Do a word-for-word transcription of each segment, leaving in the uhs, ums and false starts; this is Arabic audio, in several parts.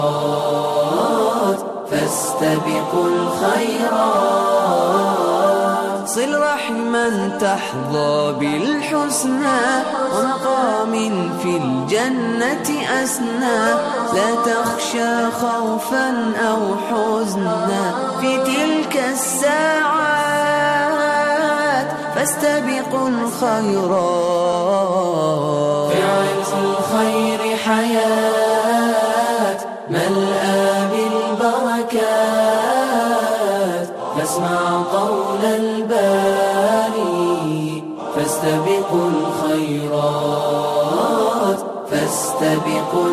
فاستبقوا الخيرات صل رحما تحظى بالحسنى ومقام في الجنة أسنى لا تخشى خوفا أو حزنا في تلك الساعات فاستبقوا الخيرات فعل الخير حياة ملأى بالبركات فاسمع قول الباري فاستبقوا الخيرات فاستبقوا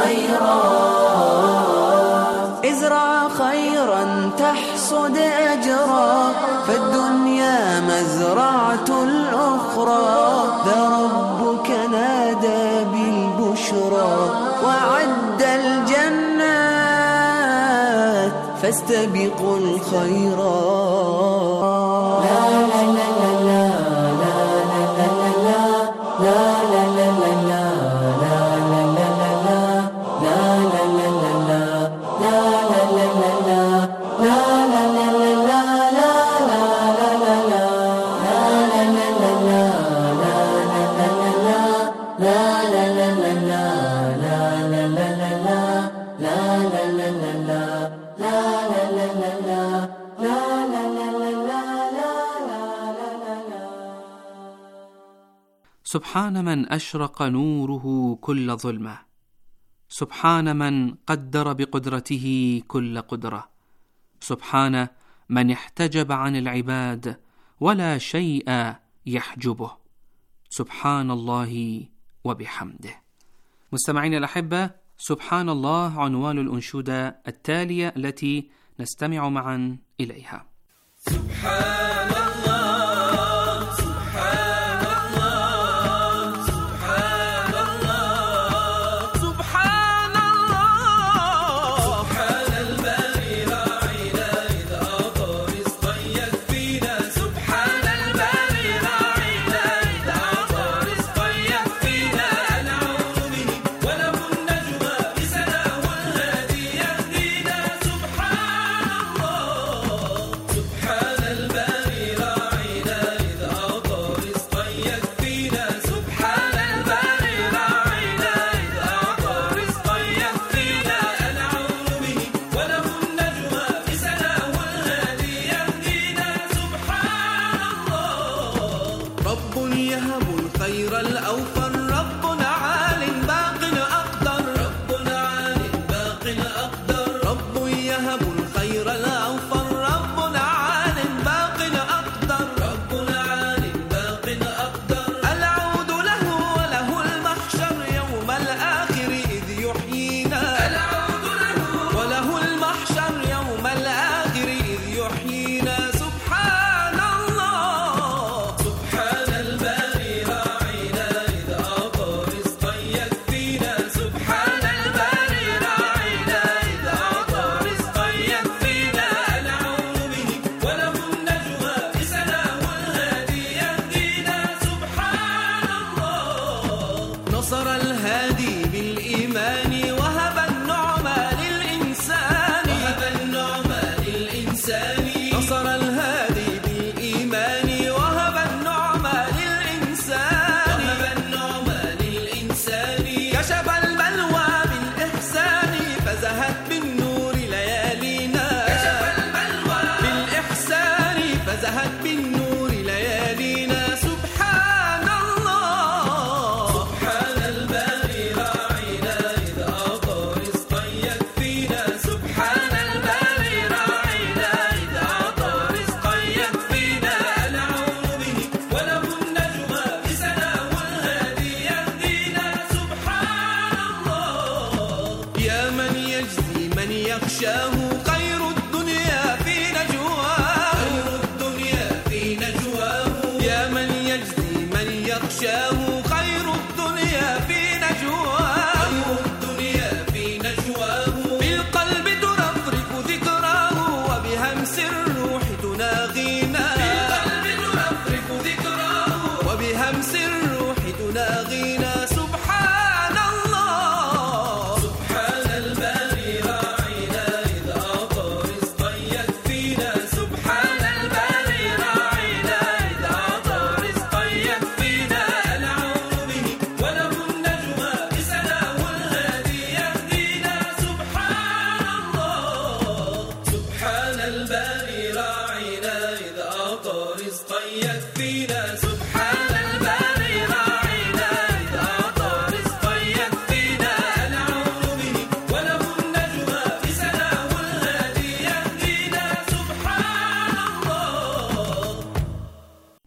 الخيرات ازرع خيرا تحصد أجرا فالدنيا مزرعة الأخرى ذا ربك نادى بالبشرى وعد الجنات فاستبقوا الخيرات لا لا لا لا لا لا لا لا لا لا لا سبحان من أشرق نوره كل ظلمة، سبحان من قدر بقدرته كل قدرة، سبحان من احتجب عن العباد ولا شيء يحجبه، سبحان الله وبحمده. مستمعين الأحبة، سبحان الله عنوان الأنشودة التالية التي نستمع معا إليها. سبحان الله سبحان الله سبحان الله سبحان الله سبحان الباري راعينا إذا أعطى رزقا يكفينا سبحان الباري راعينا إذا أعطى رزقا يكفينا أنعم به وله النجوى بسناه الهادي يهدينا سبحان الله سبحان الباري راعينا إذا أعطى رزقا يكفينا سبحان الباري راعينا إذا أعطى رزقا يكفينا أنعم به وله النجوى بسناه الهادي يهدينا سبحان الله رب يهب الخير الأوفر ربنا عال باق أقدر ربنا عال باق أقدر رب يهب الخير الأوفر ربنا عال باق أقدر ربنا عال باق أقدر العود له وله المحشر يوم الآخر إذ يحيينا العود له وله المحشر يوم الآخر إذ يحيينا سبحان الله سبحان الباري راعينا إذا أعطى رزقا يكفينا سبحان الباري راعينا إذا أعطى رزقا يكفينا أنعم به وله النجوى بسناه الهادي يهدينا سبحان الله نصر الهادي بالإيمان وهب النعمى للإنسان وهب النعمى للإنسان نصر الهادي بالإيمان وهب النعمى للإنسان وهب النعمى للإنسان كشف البلوى بالإحسان فزهت بالنور ليالينا كشف البلوى بالإحسان فزهت بالنور ليالينا سبحان الله سبحان الباري راعينا إذا أعطى رزقا يكفينا سبحان الباري راعينا إذا أعطى رزقا يكفينا أنعم به وله النجوى بسناه الهادي يهدينا سبحان الله يا من يجزي من يخشاه خير الدنيا في نجواه خير الدنيا في نجواه يا من يجزي من يخشاه خير الدنيا في نجواه خير الدنيا في نجواه بالقلب ترفرف ذكراه وبهمس الروح تناغينا بالقلب ترفرف ذكراه وبهمس الروح تناغينا سبحان الله سبحان الباري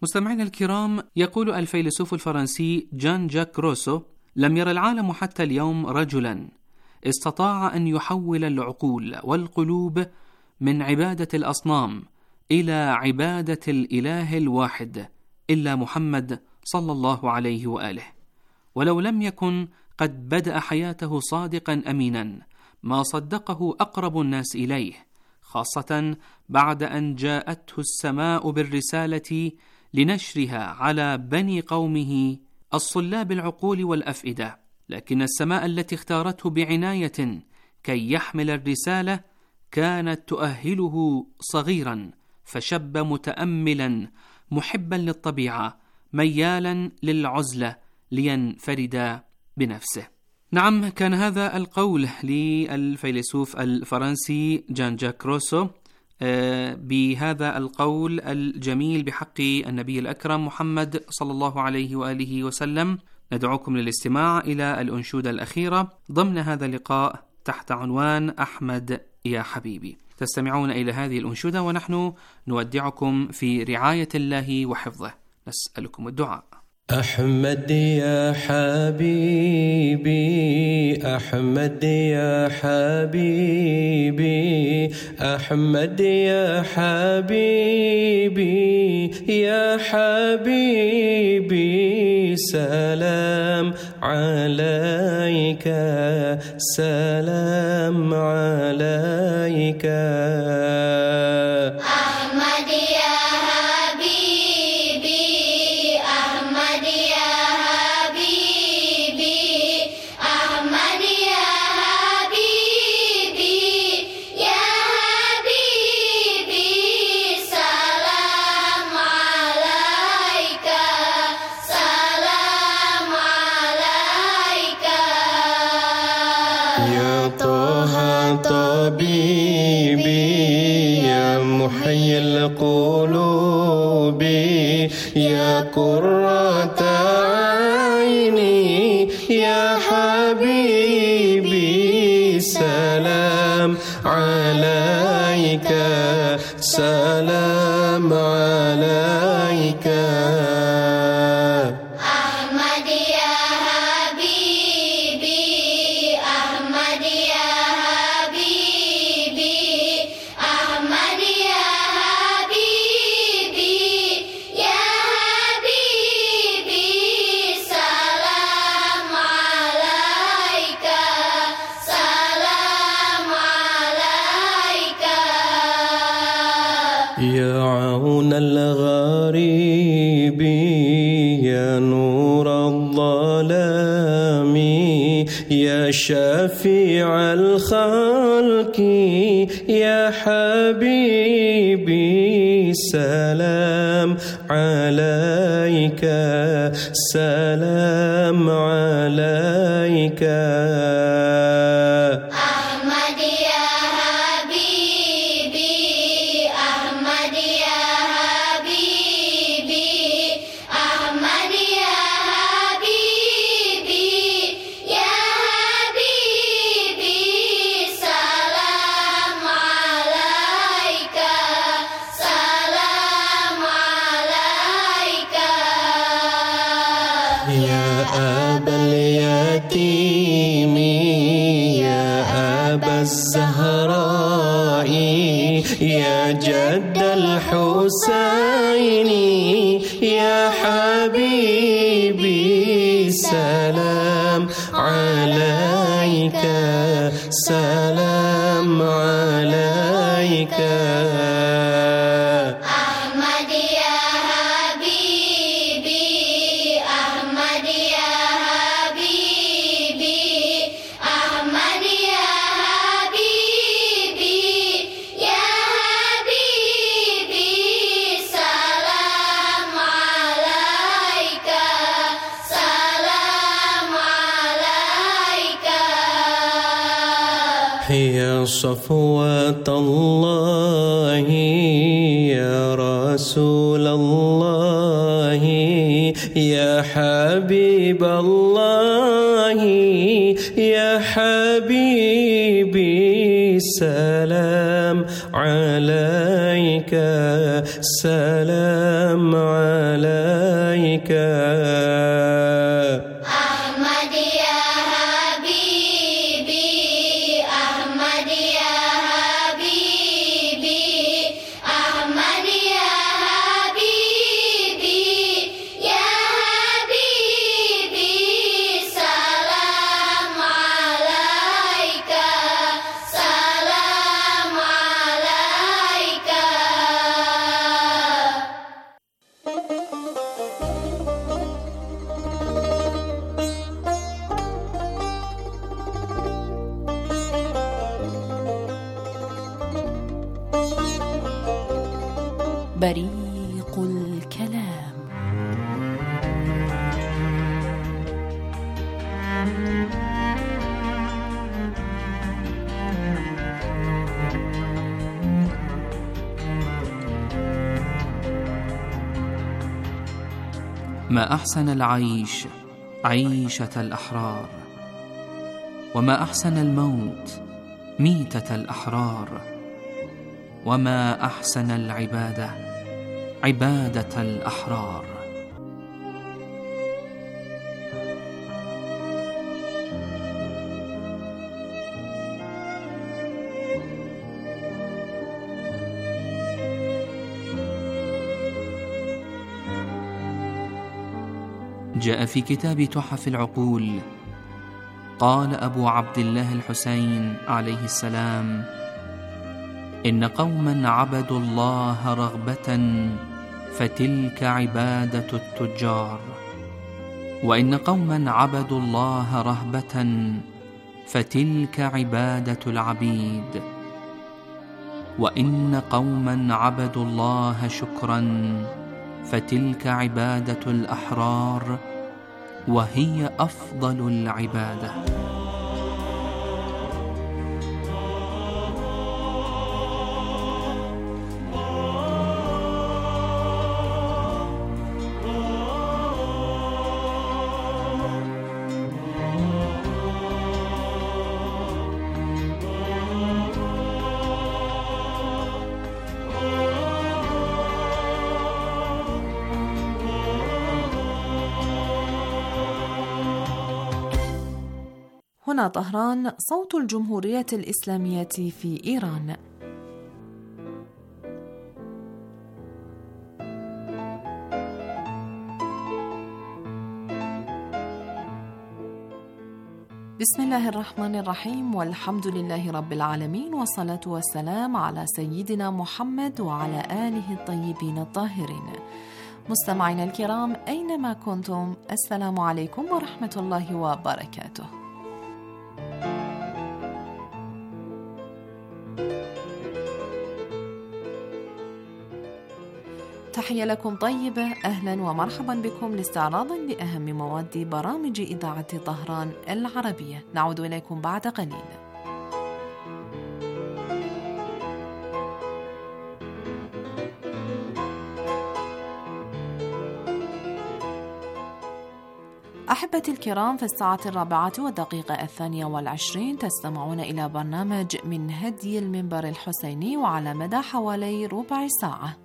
مستمعينا الكرام، يقول الفيلسوف الفرنسي جان جاك روسو: لم ير العالم حتى اليوم رجلا استطاع أن يحول العقول والقلوب من عبادة الأصنام إلى عبادة الإله الواحد إلا محمد صلى الله عليه وآله. ولو لم يكن قد بدأ حياته صادقا أمينا ما صدقه أقرب الناس إليه، خاصة بعد أن جاءته السماء بالرسالة لنشرها على بني قومه الصلاب العقول والأفئدة. لكن السماء التي اختارته بعناية كي يحمل الرسالة كانت تؤهله صغيرا، فشب متأملا محبا للطبيعة ميالا للعزلة لينفرد بنفسه. نعم، كان هذا القول للفيلسوف الفرنسي جان جاك روسو. بهذا القول الجميل بحق النبي الأكرم محمد صلى الله عليه وآله وسلم ندعوكم للاستماع إلى الأنشودة الأخيرة ضمن هذا اللقاء تحت عنوان أحمد يا حبيبي. تستمعون إلى هذه الأنشودة ونحن نودعكم في رعاية الله وحفظه، نسألكم الدعاء. أحمد يا حبيبي، أحمد يا حبيبي، أحمد يا حبيبي، يا حبيبي، سلام عليك، سلام عليك. يا طه طبيبي، يا محيي القلوب، يا قرة عيني، يا حبيبي، سلام عليك، سلام عليك. يا عون الغريب، يا نور الظلام، يا شفيع الخلق، يا حبيبي، سلام عليك، سلام عليك. يا أبا اليتيم، يا أبا الزهراء، يا جد الحسين، يا حبيبي، سلام عليك، سلام عليك. يا صفوة الله، يا رسول الله، يا حبيب الله، يا حبيبي، سلام عليك سلام عليك أحمد يا حبيبي أحمد يا حبيبي أحمد يا حبيبي يا حبيبي سلام عليك سلام عليك. بريق الكلام. ما أحسن العيش عيشة الأحرار، وما أحسن الموت ميتة الأحرار، وما أحسن العبادة عبادة الأحرار. جاء في كتاب تحف العقول، قال أبو عبد الله الحسين عليه السلام: إن قوما عبدوا الله رغبة فتلك عبادة التجار، وإن قوما عبدوا الله رهبة فتلك عبادة العبيد، وإن قوما عبدوا الله شكرا فتلك عبادة الأحرار، وهي أفضل العبادة. هنا طهران، صوت الجمهورية الإسلامية في إيران. بسم الله الرحمن الرحيم، والحمد لله رب العالمين، والصلاة والسلام على سيدنا محمد وعلى آله الطيبين الطاهرين. مستمعينا الكرام أينما كنتم، السلام عليكم ورحمة الله وبركاته. تحية لكم طيبة، أهلا ومرحبا بكم لاستعراض لأهم مواد برامج إذاعة طهران العربية. نعود إليكم بعد قليل. أحبتي الكرام، في الساعة الرابعة والدقيقة الثانية والعشرين تستمعون إلى برنامج من هدي المنبر الحسيني، وعلى مدى حوالي ربع ساعة.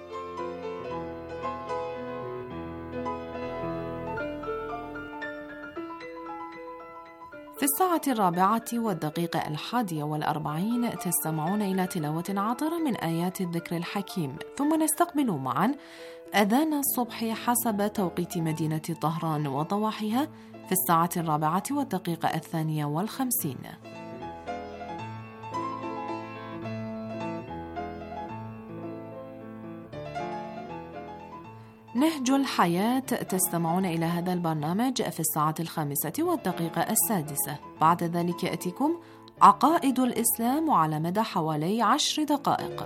في الساعة الرابعة والدقيقة الحادية والأربعين تستمعون إلى تلاوة عطرة من آيات الذكر الحكيم، ثم نستقبل معا أذان الصبح حسب توقيت مدينة طهران وضواحيها في الساعة الرابعة والدقيقة الثانية والخمسين. نهج الحياة تستمعون إلى هذا البرنامج في الساعة الخامسة والدقيقة السادسة. بعد ذلك يأتيكم عقائد الإسلام على مدى حوالي عشر دقائق.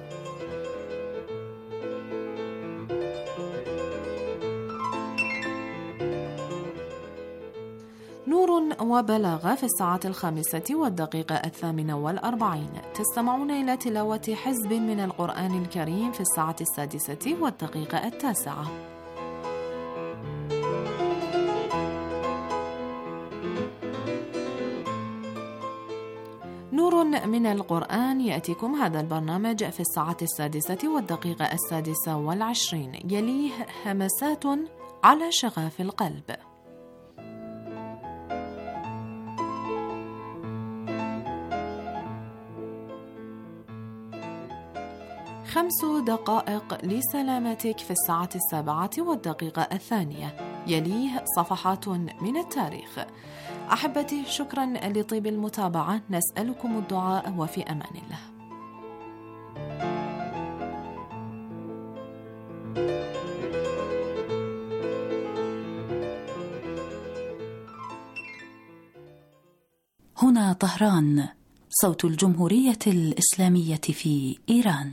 نور وبلاغة في الساعة الخامسة والدقيقة الثامنة والأربعين. تستمعون إلى تلاوة حزب من القرآن الكريم في الساعة السادسة والدقيقة التاسعة. نور من القرآن يأتيكم هذا البرنامج في الساعة السادسة والدقيقة السادسة والعشرين، يليه همسات على شغاف القلب. خمس دقائق لسلامتك في الساعة السابعة والدقيقة الثانية، يليه صفحات من التاريخ. أحبتي، شكرا لطيب المتابعة، نسألكم الدعاء وفي أمان الله. هنا طهران، صوت الجمهورية الإسلامية في إيران.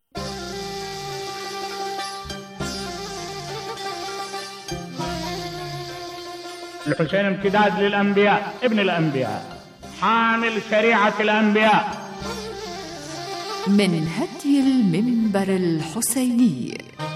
الحسين امتداد للأنبياء، ابن الأنبياء، حامل شريعة الأنبياء. من هدي المنبر الحسيني.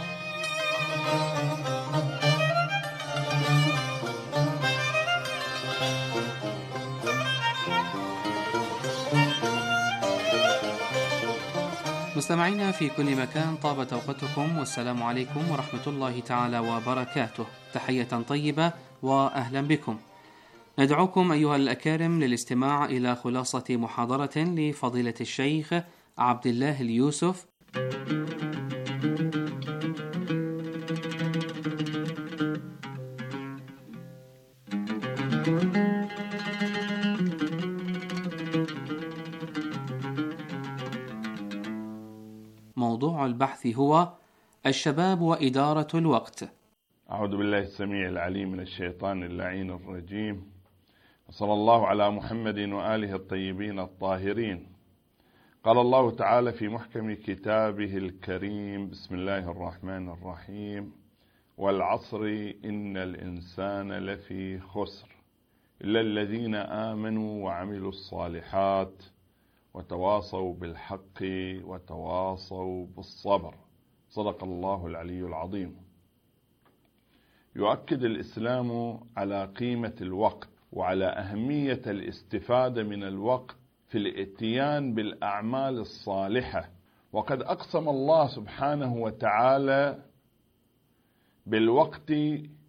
مستمعينا في كل مكان، طابت أوقاتكم والسلام عليكم ورحمة الله تعالى وبركاته. تحية طيبة وأهلا بكم. ندعوكم أيها الأكارم للاستماع إلى خلاصة محاضرة لفضيلة الشيخ عبد الله اليوسف موضوع البحث هو الشباب وإدارة الوقت. أعوذ بالله السميع العليم من الشيطان اللعين الرجيم، وصلى الله على محمد وآله الطيبين الطاهرين. قال الله تعالى في محكم كتابه الكريم: بسم الله الرحمن الرحيم، والعصر إن الإنسان لفي خسر إلا الذين آمنوا وعملوا الصالحات وتواصوا بالحق وتواصوا بالصبر. صدق الله العلي العظيم. يؤكد الإسلام على قيمة الوقت وعلى أهمية الاستفادة من الوقت في الاتيان بالأعمال الصالحة، وقد أقسم الله سبحانه وتعالى بالوقت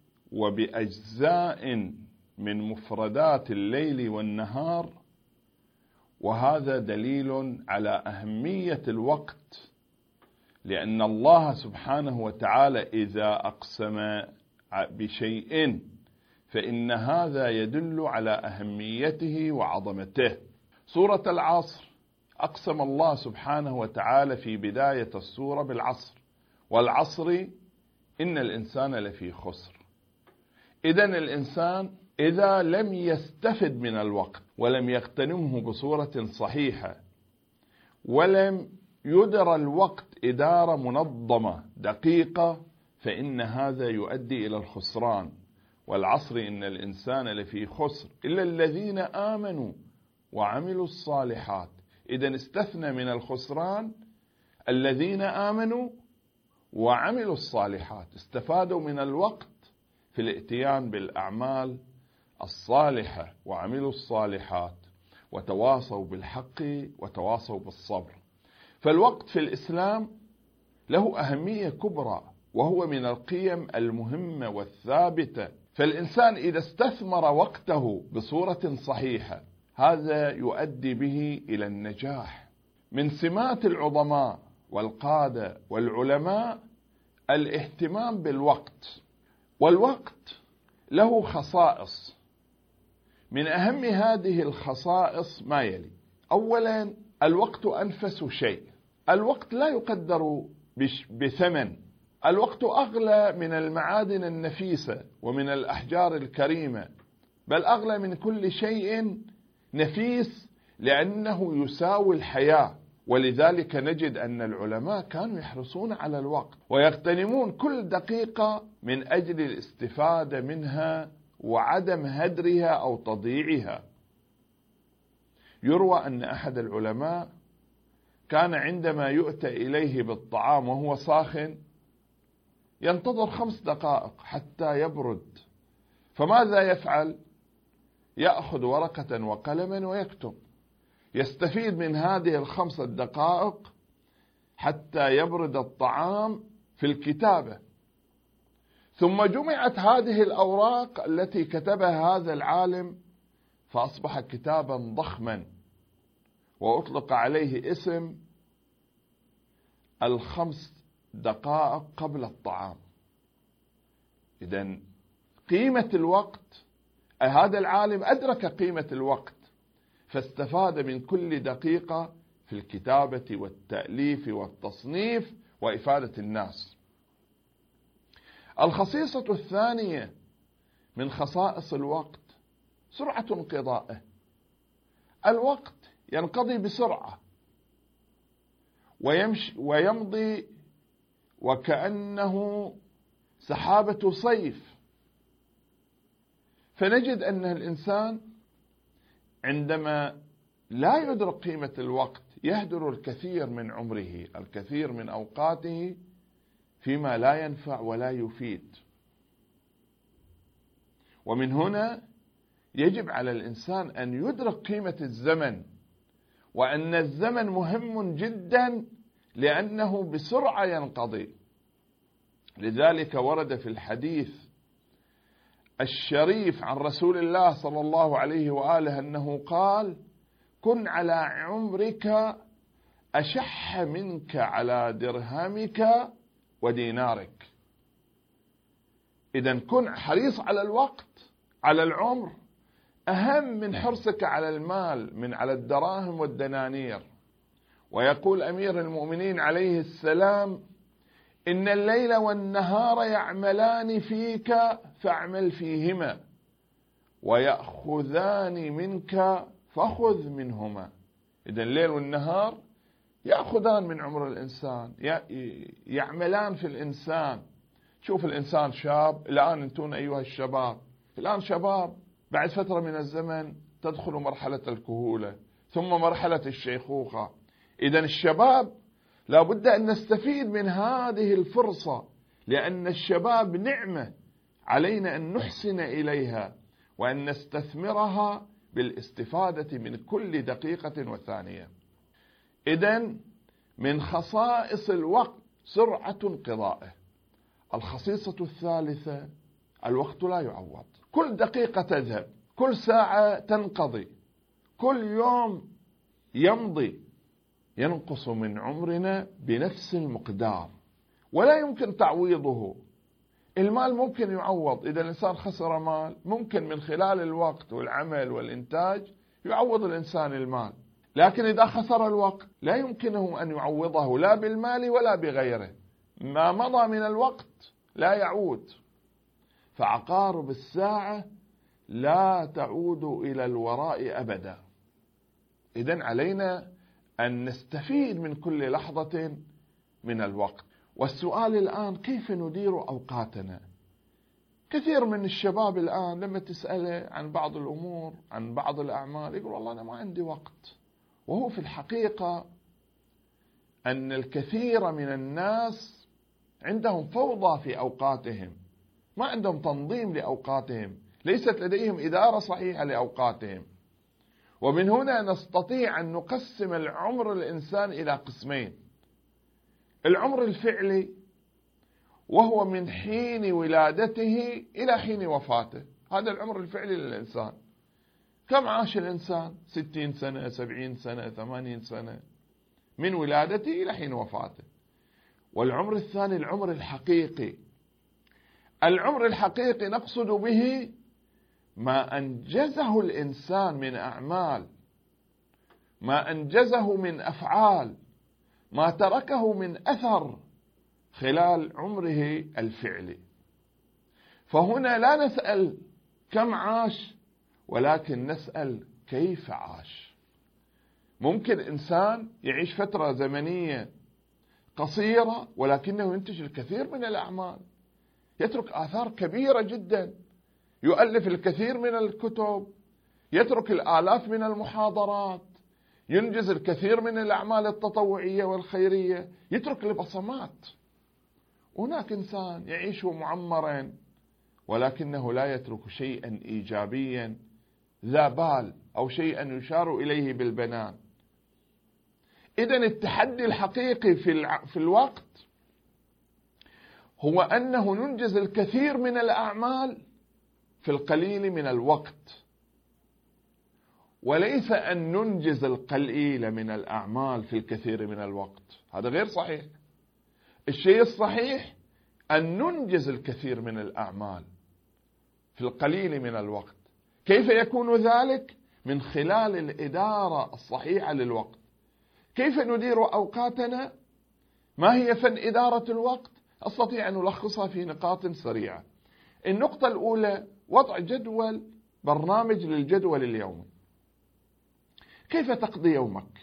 وبأجزاء من مفردات الليل والنهار، وهذا دليل على أهمية الوقت، لأن الله سبحانه وتعالى إذا أقسم بشيء فإن هذا يدل على أهميته وعظمته. سورة العصر أقسم الله سبحانه وتعالى في بداية السورة بالعصر، والعصر إن الإنسان لفي خسر. إذن الإنسان إذا لم يستفد من الوقت ولم يغتنمه بصورة صحيحة ولم يدر الوقت إدارة منظمة دقيقة، فإن هذا يؤدي إلى الخسران. والعصر إن الإنسان لفي خسر إلا الذين آمنوا وعملوا الصالحات. إذن استثنى من الخسران الذين آمنوا وعملوا الصالحات، استفادوا من الوقت في الاتيان بالأعمال الصالحة وعملوا الصالحات وتواصوا بالحق وتواصوا بالصبر. فالوقت في الإسلام له أهمية كبرى، وهو من القيم المهمة والثابتة. فالإنسان إذا استثمر وقته بصورة صحيحة هذا يؤدي به إلى النجاح. من سمات العظماء والقادة والعلماء الاهتمام بالوقت، والوقت له خصائص. من أهم هذه الخصائص ما يلي: أولا، الوقت أنفس شيء. الوقت لا يقدر بثمن. الوقت أغلى من المعادن النفيسة ومن الأحجار الكريمة، بل أغلى من كل شيء نفيس، لأنه يساوي الحياة. ولذلك نجد أن العلماء كانوا يحرصون على الوقت ويغتنمون كل دقيقة من أجل الاستفادة منها وعدم هدرها أو تضييعها. يروى أن أحد العلماء كان عندما يؤتى إليه بالطعام وهو ساخن ينتظر خمس دقائق حتى يبرد، فماذا يفعل؟ يأخذ ورقة وقلما ويكتب. يستفيد من هذه الخمسة دقائق حتى يبرد الطعام في الكتابة. ثم جمعت هذه الأوراق التي كتبها هذا العالم فأصبح كتابا ضخما، وأطلق عليه اسم الخمس دقائق قبل الطعام. إذن قيمة الوقت، هذا العالم أدرك قيمة الوقت فاستفاد من كل دقيقة في الكتابة والتأليف والتصنيف وإفادة الناس. الخصيصة الثانية من خصائص الوقت سرعة انقضائه. الوقت ينقضي بسرعة ويمشي ويمضي وكأنه سحابة صيف. فنجد أن الإنسان عندما لا يدرك قيمة الوقت يهدر الكثير من عمره، الكثير من أوقاته فيما لا ينفع ولا يفيد. ومن هنا يجب على الإنسان أن يدرك قيمة الزمن، وأن الزمن مهم جدا لأنه بسرعة ينقضي. لذلك ورد في الحديث الشريف عن رسول الله صلى الله عليه وآله أنه قال: كن على عمرك أشح منك على درهمك ودينارك. إذن كن حريص على الوقت، على العمر، أهم من حرصك على المال، من على الدراهم والدنانير. ويقول أمير المؤمنين عليه السلام: إن الليل والنهار يعملان فيك فاعمل فيهما، ويأخذان منك فخذ منهما. إذن الليل والنهار يأخذان من عمر الإنسان، يعملان في الإنسان. شوف الإنسان شاب الآن، أنتون أيها الشباب الآن شباب، بعد فترة من الزمن تدخل مرحلة الكهولة ثم مرحلة الشيخوخة. إذن الشباب لا بد أن نستفيد من هذه الفرصة، لأن الشباب نعمة علينا أن نحسن إليها وأن نستثمرها بالاستفادة من كل دقيقة وثانية. إذن من خصائص الوقت سرعة انقضائه. الخصيصة الثالثة: الوقت لا يعوض. كل دقيقة تذهب، كل ساعة تنقضي، كل يوم يمضي ينقص من عمرنا بنفس المقدار ولا يمكن تعويضه. المال ممكن يعوض، إذا الإنسان خسر مال ممكن من خلال الوقت والعمل والإنتاج يعوض الإنسان المال، لكن إذا خسر الوقت لا يمكنه أن يعوضه لا بالمال ولا بغيره. ما مضى من الوقت لا يعود، فعقارب الساعة لا تعود إلى الوراء أبدا. إذن علينا أن نستفيد من كل لحظة من الوقت. والسؤال الآن: كيف ندير أوقاتنا؟ كثير من الشباب الآن لما تسأله عن بعض الأمور، عن بعض الأعمال، يقول والله أنا ما عندي وقت. وهو في الحقيقة أن الكثير من الناس عندهم فوضى في أوقاتهم، ما عندهم تنظيم لأوقاتهم، ليست لديهم إدارة صحيحة لأوقاتهم. ومن هنا نستطيع أن نقسم العمر الإنسان إلى قسمين: العمر الفعلي وهو من حين ولادته إلى حين وفاته، هذا العمر الفعلي للإنسان. كم عاش الإنسان؟ ستين سنة، سبعين سنة، ثمانين سنة، من ولادته إلى حين وفاته. والعمر الثاني العمر الحقيقي. العمر الحقيقي نقصد به ما أنجزه الإنسان من أعمال، ما أنجزه من أفعال، ما تركه من أثر خلال عمره الفعلي. فهنا لا نسأل كم عاش، ولكن نسأل كيف عاش. ممكن إنسان يعيش فترة زمنية قصيرة ولكنه ينتج الكثير من الأعمال، يترك آثار كبيرة جدا، يؤلف الكثير من الكتب، يترك الآلاف من المحاضرات، ينجز الكثير من الأعمال التطوعية والخيرية، يترك البصمات. هناك إنسان يعيش معمرا ولكنه لا يترك شيئا إيجابيا ذا بال أو شيئا يشار إليه بالبنان. إذن التحدي الحقيقي في الع... في الوقت هو أنه ننجز الكثير من الأعمال في القليل من الوقت، وليس أن ننجز القليل من الأعمال في الكثير من الوقت. هذا غير صحيح. الشيء الصحيح أن ننجز الكثير من الأعمال في القليل من الوقت. كيف يكون ذلك؟ من خلال الإدارة الصحيحة للوقت. كيف ندير أوقاتنا؟ ما هي فن إدارة الوقت؟ أستطيع أن ألخصها في نقاط سريعة. النقطة الأولى وضع جدول، برنامج للجدول اليومي. كيف تقضي يومك؟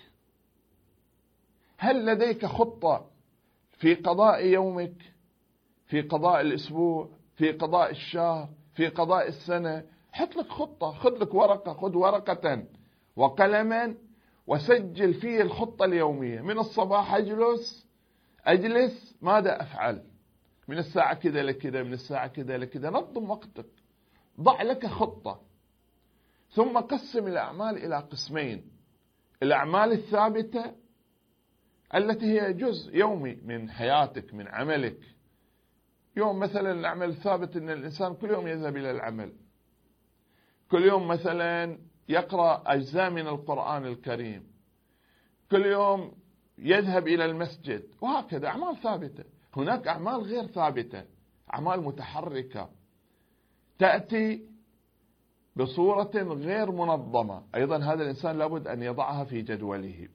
هل لديك خطة في قضاء يومك، في قضاء الأسبوع، في قضاء الشهر، في قضاء السنة؟ حط لك خطة، خذ لك ورقة، خذ ورقة وقلما وسجل فيه الخطة اليومية. من الصباح أجلس أجلس ماذا أفعل؟ من الساعة كذا لكذا، من الساعة كذا لكذا. نظم وقتك، ضع لك خطة، ثم قسم الأعمال إلى قسمين: الأعمال الثابتة التي هي جزء يومي من حياتك، من عملك. يوم مثلا العمل الثابت أن الإنسان كل يوم يذهب إلى العمل، كل يوم مثلا يقرأ أجزاء من القرآن الكريم، كل يوم يذهب إلى المسجد، وهكذا أعمال ثابتة. هناك أعمال غير ثابتة، أعمال متحركة تأتي بصورة غير منظمة، أيضا هذا الإنسان لابد أن يضعها في جدوله.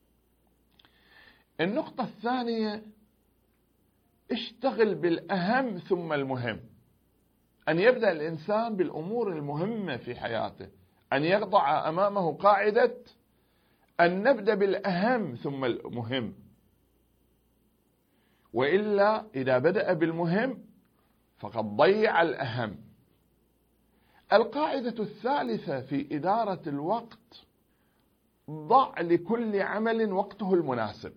النقطة الثانية: اشتغل بالأهم ثم المهم. أن يبدأ الإنسان بالأمور المهمة في حياته، أن يضع أمامه قاعدة أن نبدأ بالأهم ثم المهم، وإلا إذا بدأ بالمهم فقد ضيع الأهم. القاعدة الثالثة في إدارة الوقت: ضع لكل عمل وقته المناسب.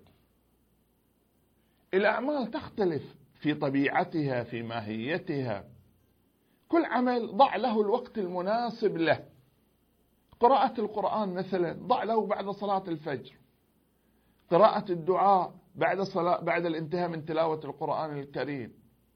الأعمال تختلف في طبيعتها، في ماهيتها. كل عمل ضع له الوقت المناسب له. قراءة القرآن مثلا ضع له بعد صلاة الفجر، قراءة الدعاء بعد صلاة بعد الانتهاء من تلاوة القرآن الكريم.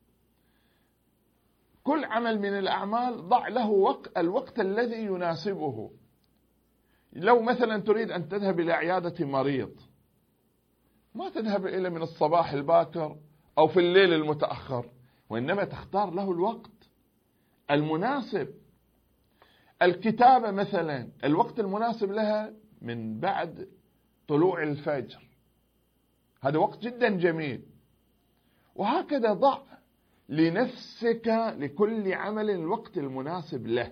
كل عمل من الأعمال ضع له وقت، الوقت الذي يناسبه. لو مثلا تريد أن تذهب إلى عيادة مريض، ما تذهب إلا من الصباح الباكر أو في الليل المتأخر، وإنما تختار له الوقت المناسب. الكتابة مثلا الوقت المناسب لها من بعد طلوع الفجر، هذا وقت جدا جميل. وهكذا ضع لنفسك لكل عمل الوقت المناسب له.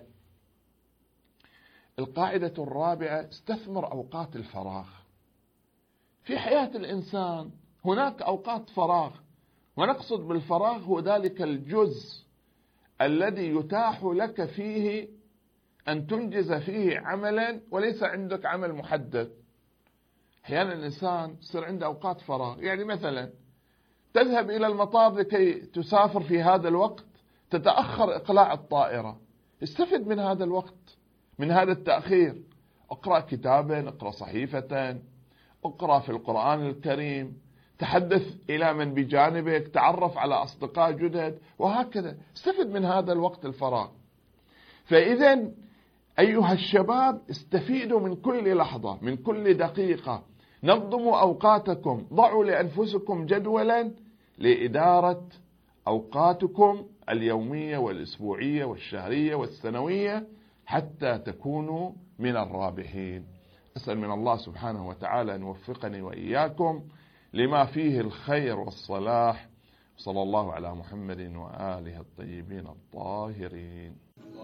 القاعدة الرابعة: استثمر أوقات الفراغ. في حياة الإنسان هناك أوقات فراغ، ونقصد بالفراغ هو ذلك الجزء الذي يتاح لك فيه أن تنجز فيه عملا وليس عندك عمل محدد. أحيانا الإنسان يصير عنده أوقات فراغ، يعني مثلا تذهب إلى المطار لكي تسافر في هذا الوقت، تتأخر إقلاع الطائرة، استفد من هذا الوقت، من هذا التأخير. اقرأ كتابا، اقرأ صحيفة، اقرأ في القرآن الكريم، تحدث إلى من بجانبك، تعرف على أصدقاء جدد، وهكذا استفد من هذا الوقت الفراغ. فإذا أيها الشباب استفيدوا من كل لحظة، من كل دقيقة. نظموا أوقاتكم، ضعوا لأنفسكم جدولا لإدارة أوقاتكم اليومية والأسبوعية والشهرية والسنوية حتى تكونوا من الرابحين. أسأل من الله سبحانه وتعالى أن يوفقني وإياكم لما فيه الخير والصلاح. صلى الله على محمد وآله الطيبين الطاهرين.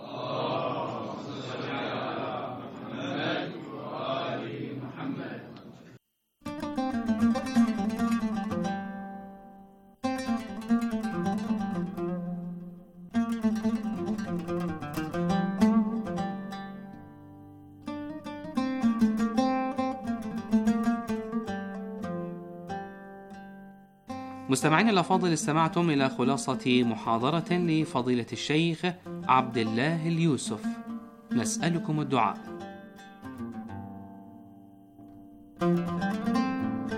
مستمعين الأفاضل، استمعتم إلى خلاصة محاضرة لفضيلة الشيخ عبد الله اليوسف. نسألكم الدعاء.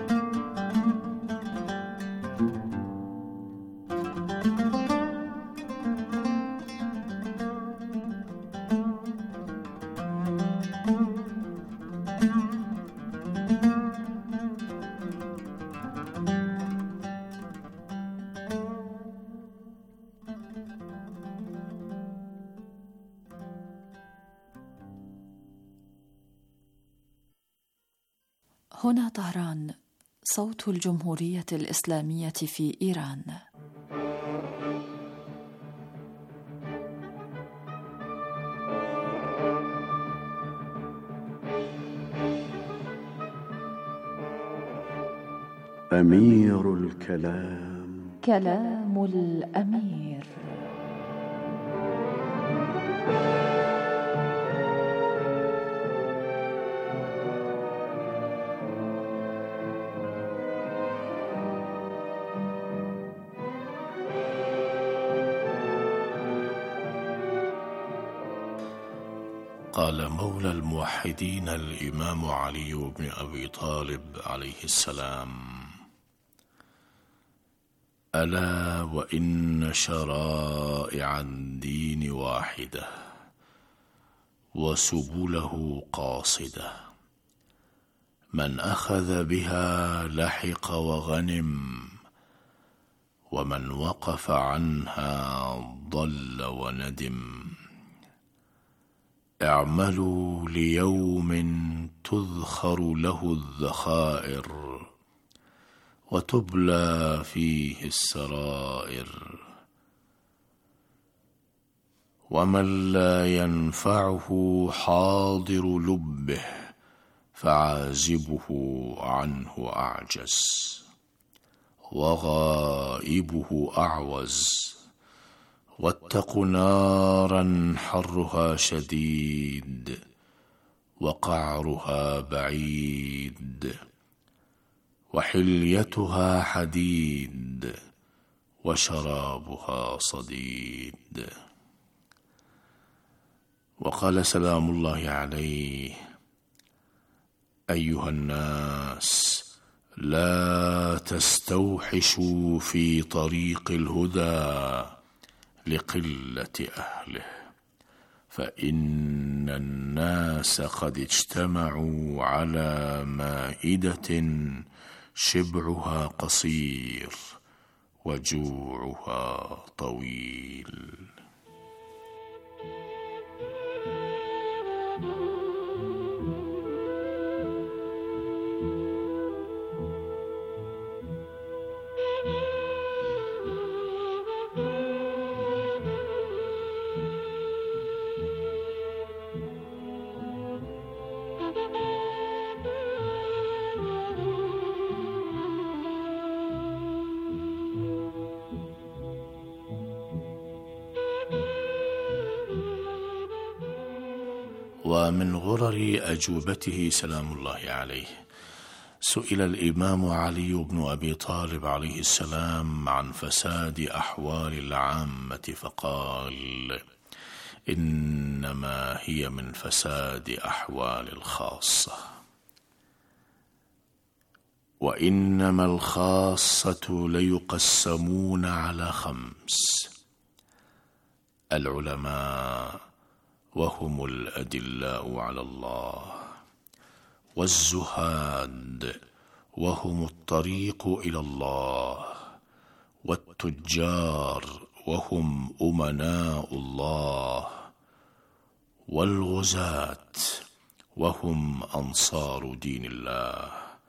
هنا طهران، صوت الجمهورية الإسلامية في إيران. أمير الكلام، كلام الأمير. قال مولى الموحدين الإمام علي بن أبي طالب عليه السلام: ألا وإن شرائع الدين واحدة وسبله قاصدة، من أخذ بها لحق وغنم، ومن وقف عنها ضل وندم. اعملوا ليوم تذخر له الذخائر، وتبلى فيه السرائر. ومن لا ينفعه حاضر لبه، فعازبه عنه أعجز، وغائبه أعوز. واتقوا نارا حرها شديد، وقعرها بعيد، وحليتها حديد، وشرابها صديد. وقال سلام الله عليه: أيها الناس، لا تستوحشوا في طريق الهدى لقلة أهله، فإن الناس قد اجتمعوا على مائدة شبعها قصير وجوعها طويل. ومن غرر أجوبته سلام الله عليه، سئل الإمام علي بن أبي طالب عليه السلام عن فساد أحوال العامة فقال: إنما هي من فساد أحوال الخاصة، وإنما الخاصة ليقسمون على خمس: العلماء وهم الأدلاء على الله، والزهاد وهم الطريق إلى الله، والتجار وهم أمناء الله، والغزاة وهم أنصار دين الله،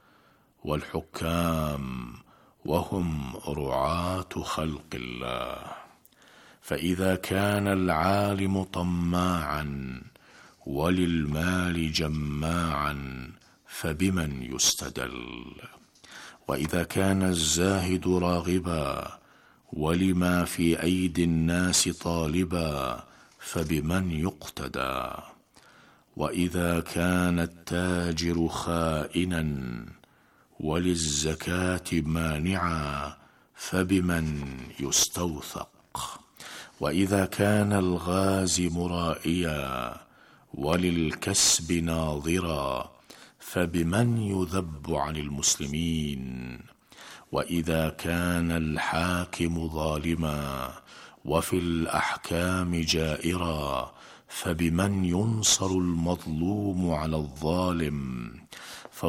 والحكام وهم رعاة خلق الله. فإذا كان العالم طماعا وللمال جماعا فبمن يستدل؟ وإذا كان الزاهد راغبا ولما في أيدي الناس طالبا فبمن يقتدى؟ وإذا كان التاجر خائنا وللزكاة مانعا فبمن يستوثق؟ وإذا كان الغازي مرائيا وللكسب ناظرا فبمن يذب عن المسلمين؟ وإذا كان الحاكم ظالما وفي الأحكام جائرا فبمن ينصر المظلوم على الظالم؟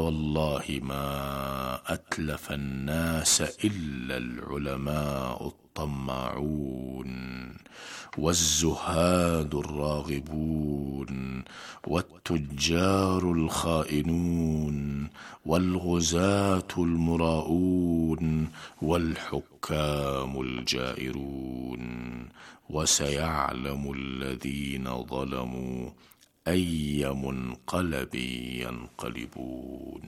فوالله ما أتلف الناس إلا العلماء الطماعون والزهاد الراغبون والتجار الخائنون والغزاة المراؤون والحكام الجائرون، وسيعلم الذين ظلموا أي منقلب ينقلبون.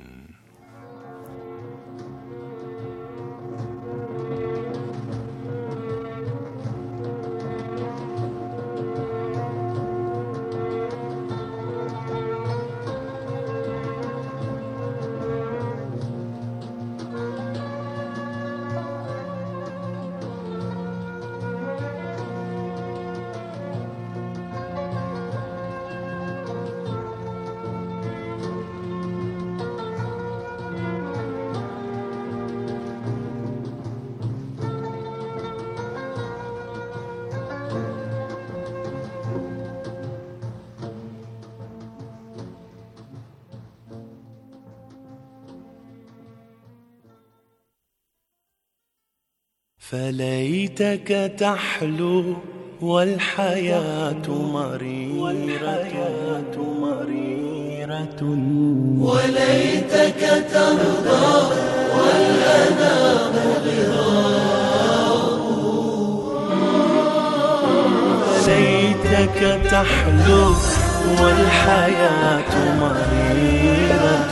فليتك تحلو والحياة مريرة مريرة وليتك ترضى والأنام غراب. فليتك تحلو والحياة مريرة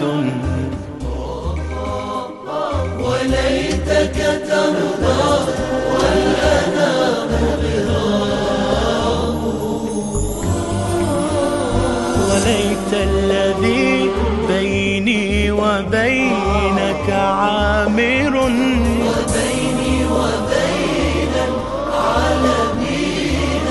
وليتك ترضى والأنام غراب. وليت الذي بيني وبينك عامر وبيني وبين العالمين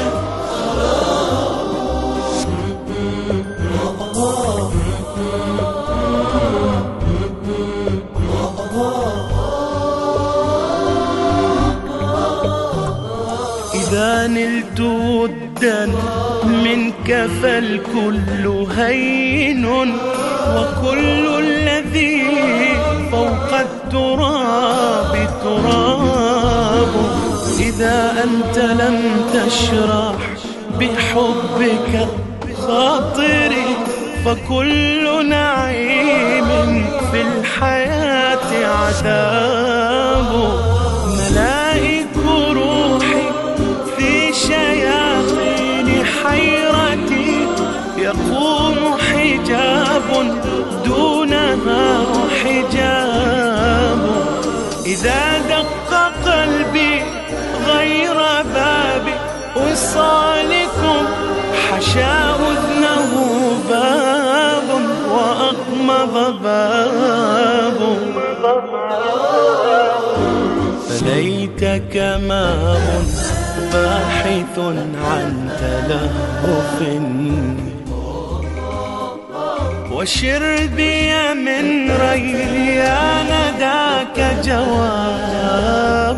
إذا نلت ودا منك فالكل هين، وكل الذي فوق التراب تراب. إذا أنت لم تشرح بحبك خاطري فكل نعيم في الحياة عذاب. ملائك روحي في شياطين حيرتي يقوم حجاب دونها حجاب. إذا دق قلبي غير باب وصالكم حشا أذنه باب وأغمض باب. فليتك ماء باحث عن تلهف وشربي من ريان ذاك جواب.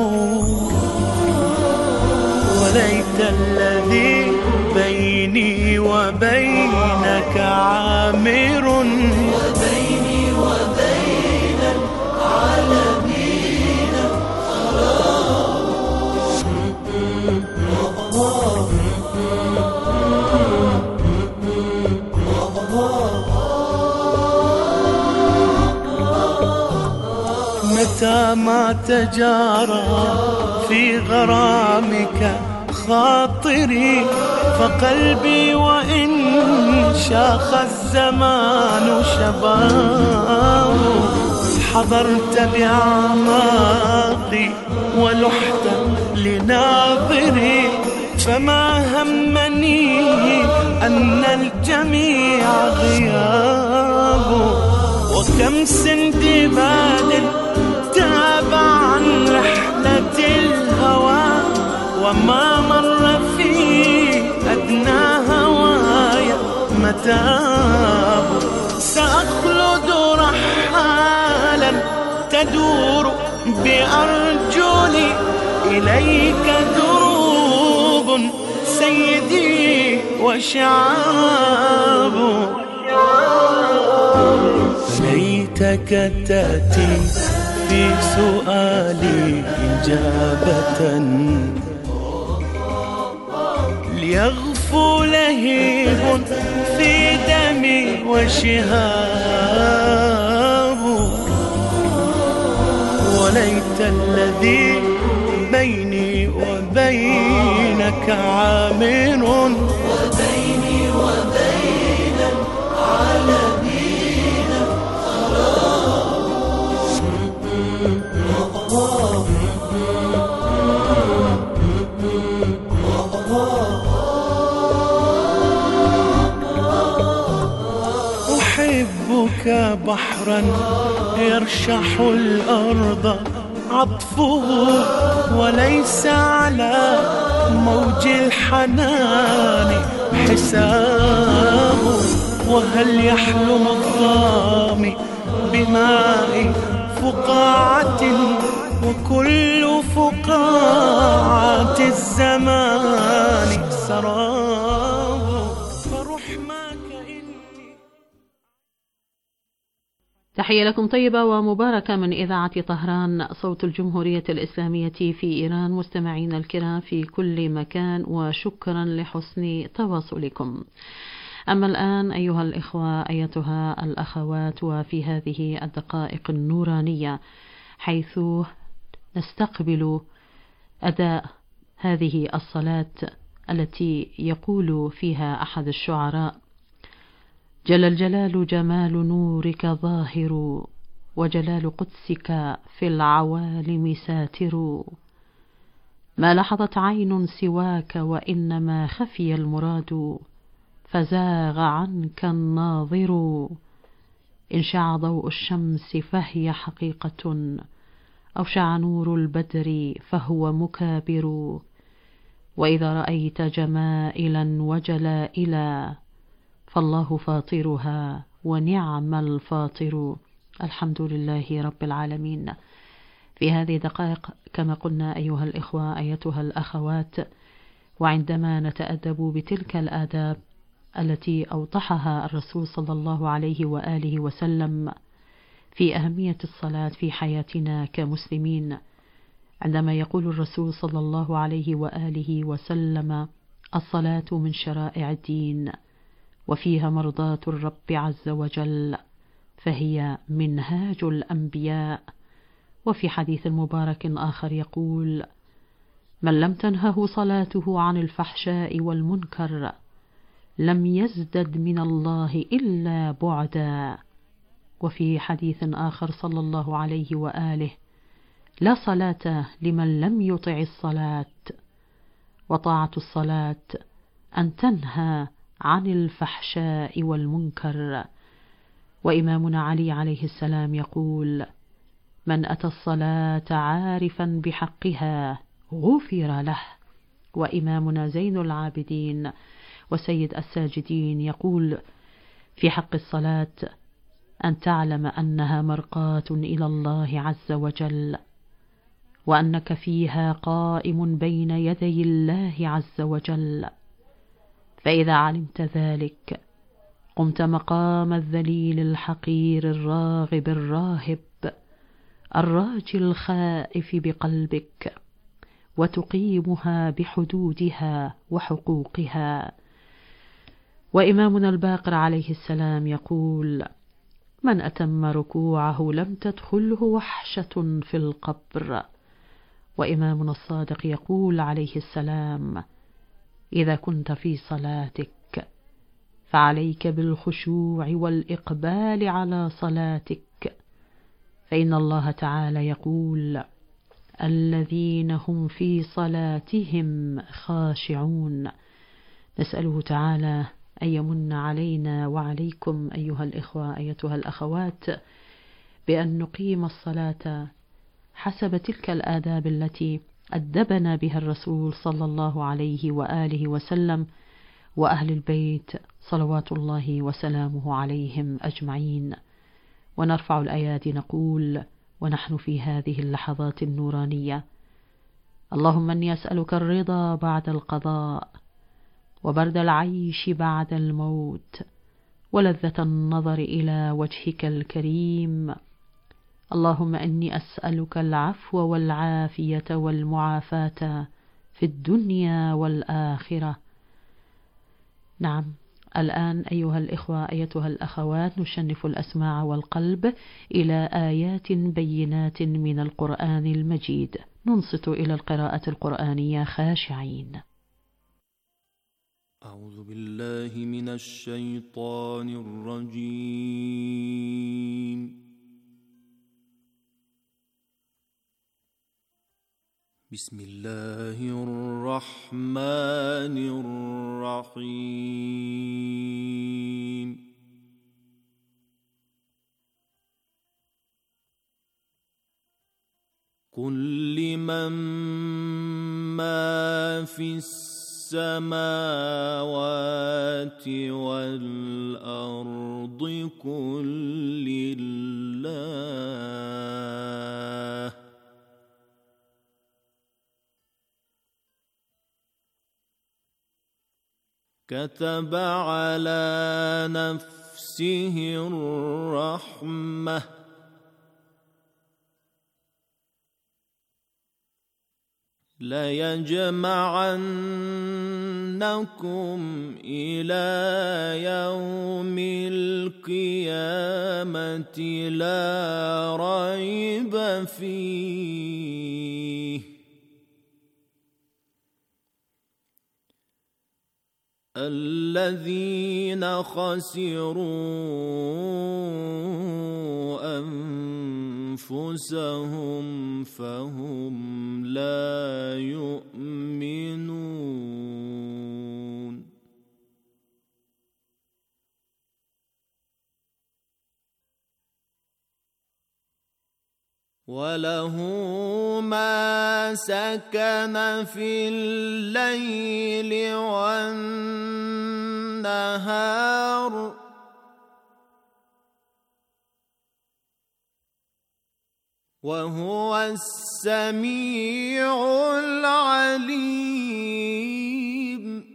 وليت الذي بيني وبينك عامر وبيني وبين العالمين متى ما تجارى في غرامك خاطري فقلبي وإن شاخ الزمان شباب. حضرت بأعماقي ولحت لناظري فما همني أن الجميع غياب. وكم سندباد تاب عن رحلة الهوى وما مر في أدنى هوايا متاب. سأخلد رحالا تدور بأرجلي إليك دروب سيدي وشعاب. فليت وليتك تأتي في سؤالي إجابة، ليغفو لهيب في دمي وشهاب، وليت الذي بيني وبينك عامر، وبيني وبين العالمين أحبك بحرا يرشح الأرض عطفه، وليس على موج الحنان حساب، وهل يحلم الظامي بماء فقاعة، وكل فقاعات الزمان سراب، فرحمك إني. تحية لكم طيبة ومباركة من إذاعة طهران صوت الجمهورية الإسلامية في إيران، مستمعين الكرام في كل مكان، وشكرا لحسن تواصلكم. أما الآن أيها الإخوة أيتها الأخوات، وفي هذه الدقائق النورانية حيث نستقبل أداء هذه الصلاة التي يقول فيها أحد الشعراء: جل الجلال جمال نورك ظاهر، وجلال قدسك في العوالم ساتر، ما لحظت عين سواك وإنما خفي المراد، فزاغ عنك الناظر، إن شع ضوء الشمس فهي حقيقة، أو شع نور البدر فهو مكابر، وإذا رأيت جمائلا وجلائلا، فالله فاطرها ونعم الفاطر. الحمد لله رب العالمين. في هذه الدقائق كما قلنا أيها الإخوة أيتها الأخوات، وعندما نتأدب بتلك الآداب التي أوضحها الرسول صلى الله عليه وآله وسلم في أهمية الصلاة في حياتنا كمسلمين، عندما يقول الرسول صلى الله عليه وآله وسلم: الصلاة من شرائع الدين، وفيها مرضاة الرب عز وجل، فهي منهاج الأنبياء. وفي حديث مبارك آخر يقول: من لم تنهه صلاته عن الفحشاء والمنكر لم يزدد من الله إلا بعدا. وفي حديث آخر صلى الله عليه وآله: لا صلاة لمن لم يطع الصلاة، وطاعة الصلاة أن تنهى عن الفحشاء والمنكر. وإمامنا علي عليه السلام يقول: من أتى الصلاة عارفا بحقها غفر له. وإمامنا زين العابدين وسيد الساجدين يقول في حق الصلاة: أن تعلم أنها مرقاة إلى الله عز وجل، وأنك فيها قائم بين يدي الله عز وجل، فإذا علمت ذلك قمت مقام الذليل الحقير الراغب الراهب الراجي الخائف بقلبك، وتقيمها بحدودها وحقوقها. وإمامنا الباقر عليه السلام يقول: من أتم ركوعه لم تدخله وحشة في القبر. وإمامنا الصادق يقول عليه السلام: إذا كنت في صلاتك فعليك بالخشوع والإقبال على صلاتك، فإن الله تعالى يقول: الذين هم في صلاتهم خاشعون. نسأله تعالى أن يمن علينا وعليكم أيها الإخوة أيتها الأخوات بأن نقيم الصلاة حسب تلك الآداب التي أدبنا بها الرسول صلى الله عليه وآله وسلم وأهل البيت صلوات الله وسلامه عليهم أجمعين. ونرفع الأيادي نقول ونحن في هذه اللحظات النورانية: اللهم إني أسألك الرضا بعد القضاء، وبرد العيش بعد الموت، ولذة النظر إلى وجهك الكريم. اللهم إني أسألك العفو والعافية والمعافاة في الدنيا والآخرة. نعم، الآن أيها الإخوة أيتها الأخوات نشنف الأسماع والقلب إلى آيات بينات من القرآن المجيد، ننصت إلى القراءة القرآنية خاشعين. أعوذ بالله من الشيطان الرجيم. بسم الله الرحمن الرحيم. قل لمن ما في السماوات والأرض قل لله كتب على نفسه الرحمة ليجمعنكم إلى يوم القيامة لا ريب فيه الذين خسروا أنفسهم فهم لا يؤمنون. وله ما سكن في الليل والنهار وهو السميع العليم.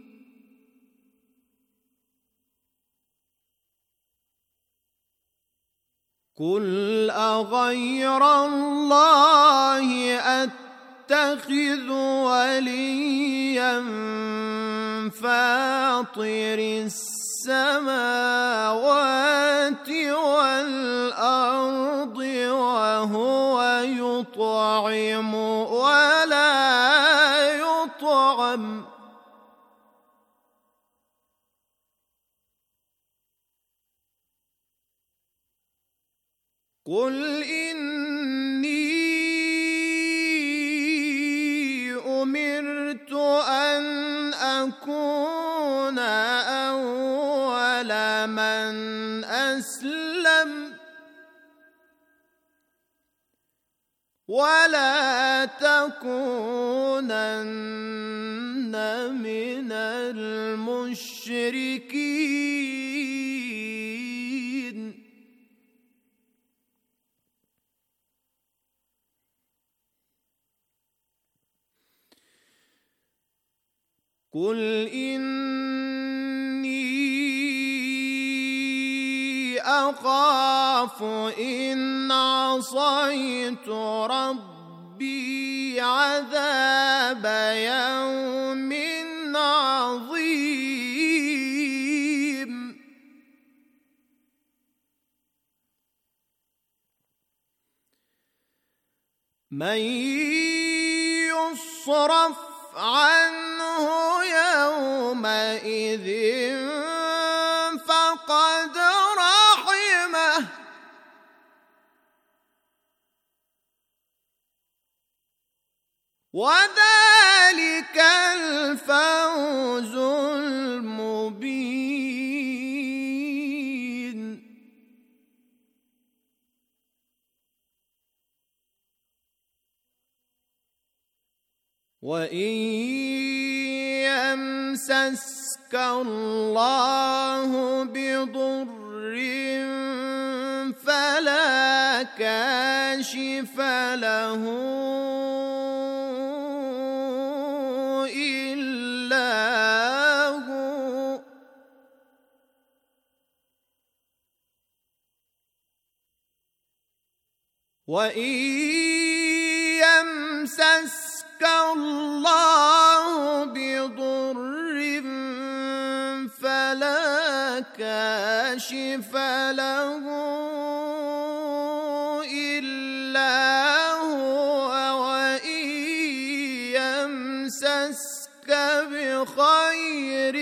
قل أغير الله أتخذ وليا فاطر السماوات والأرض وهو يطعم ولا يطعم قل إني أمرت أن أكون أول من أسلم ولا تكونن من المشركين. قل إني أخاف إن عصيت ربي عذاب يوم عظيم. من يصرف عنه يومئذ فقد رحمه وذلك الفوز المبين. وإن يمسسك الله بضر فلا كاشف له إلا هو وإن يمسسك الله بضر فلا كاشف له إلا هو، وإن يمسسك بخير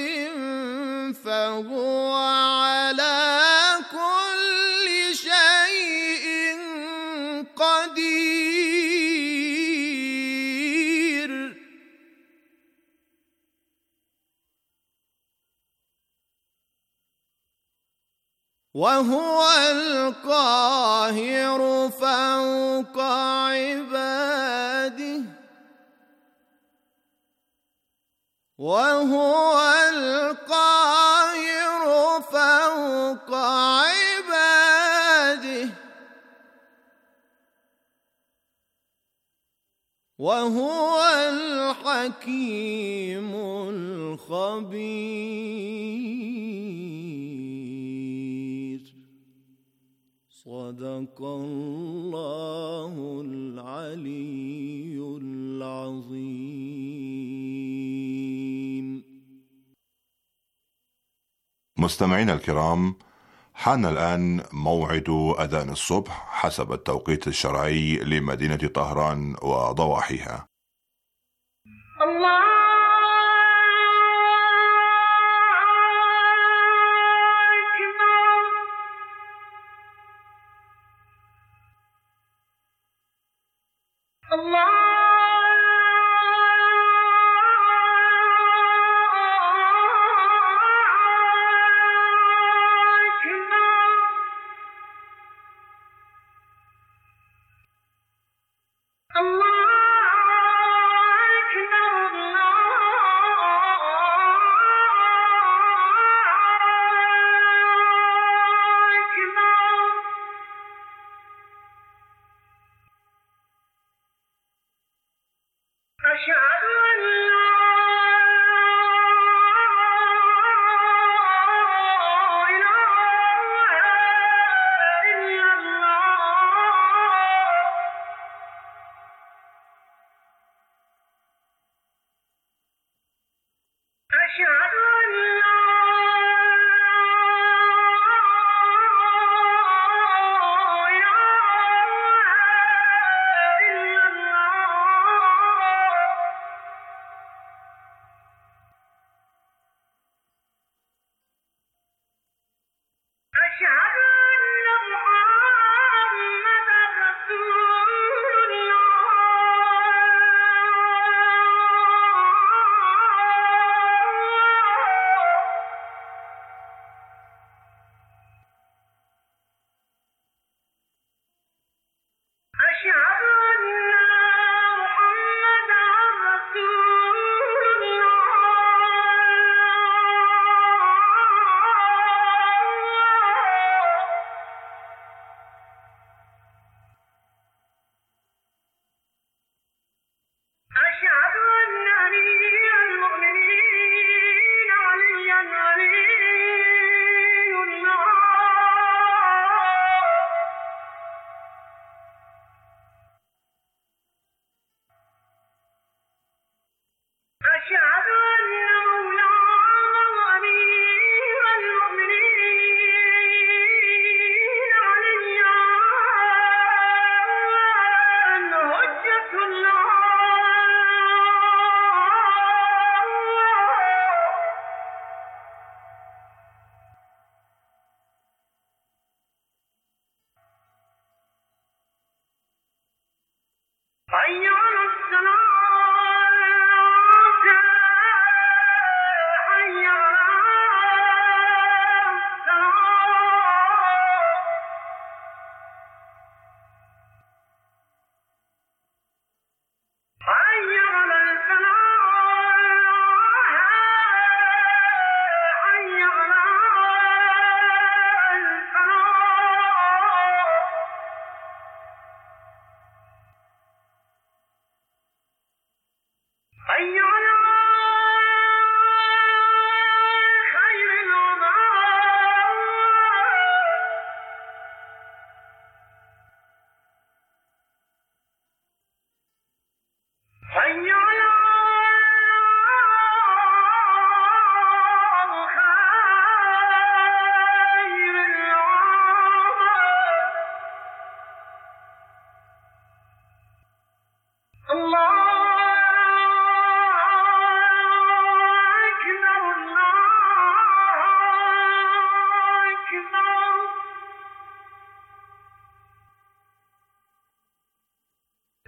فهو على كل شيء قدير. وهو القاهر فوق عباده، وهو القاهر فوق عباده، وهو الحكيم الخبير. صدق الله العلي العظيم. مستمعينا الكرام، حان الآن موعد أذان الصبح حسب التوقيت الشرعي لمدينة طهران وضواحيها. الله الله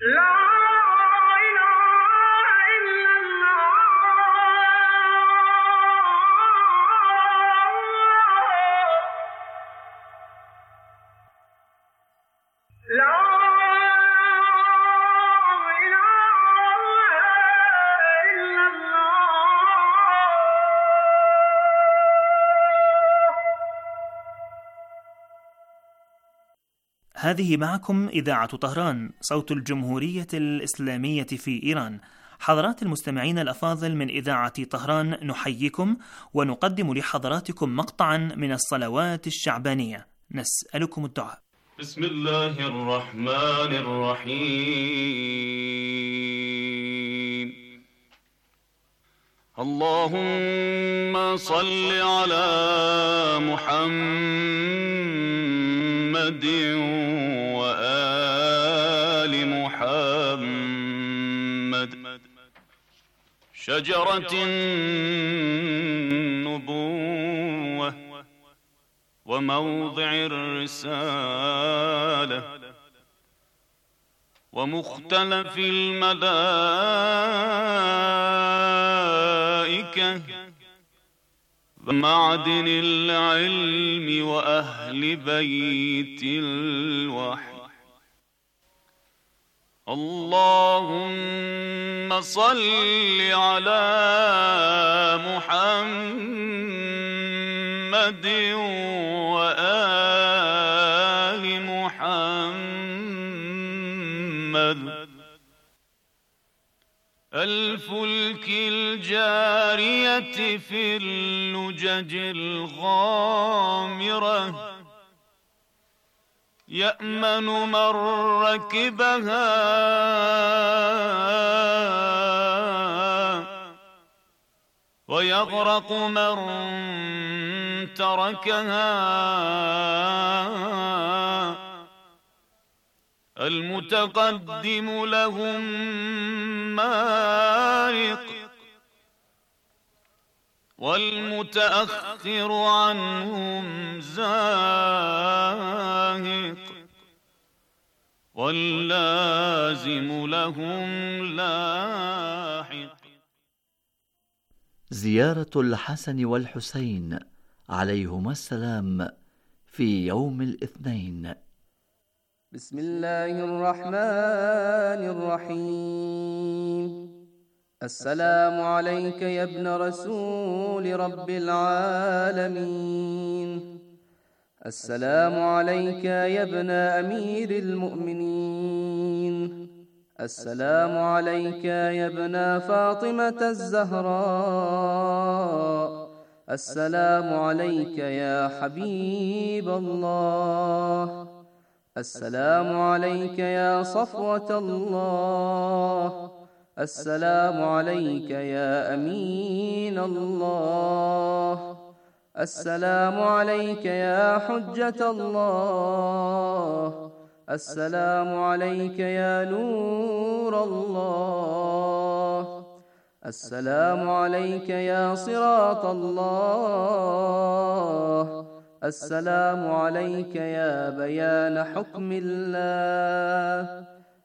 هذه معكم إذاعة طهران صوت الجمهورية الإسلامية في إيران. حضرات المستمعين الأفاضل من إذاعة طهران، نحييكم ونقدم لحضراتكم مقطعا من الصلوات الشعبانية. نسألكم الدعاء. بسم الله الرحمن الرحيم. اللهم صل على محمد وآل محمد. شجرة النبوة وموضع الرسالة ومختلف الملائكة ومعدن العلم وأهل بيت الوحي. اللهم صل على محمد وآل محمد. الفلك الجارية في اللجج الغامرة يأمن من ركبها ويغرق من تركها. المتقدم لهم مارق والمتأخر عنهم زاهق واللازم لهم لاحق. زيارة الحسن والحسين عليهما السلام في يوم الاثنين. بسم الله الرحمن الرحيم. السلام عليك يا ابن رسول رب العالمين. السلام عليك يا ابن أمير المؤمنين. السلام عليك يا ابن فاطمة الزهراء. السلام عليك يا حبيب الله. السلام عليك يا صفوة الله. السلام عليك يا أمين الله. السلام عليك يا حجة الله. السلام عليك يا نور الله. السلام عليك يا صراط الله. السلام عليك يا بيان حكم الله.